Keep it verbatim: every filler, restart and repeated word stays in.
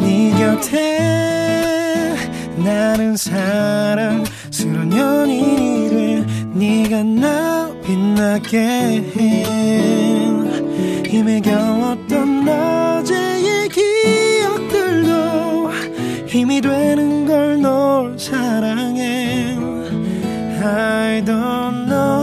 네 곁에 나는 사랑스러운 연인이 돼 네가 나 빛나게 해. 힘에 겨웠던 어제의 기억들도 힘이 되는 걸 널 사랑해. I don't know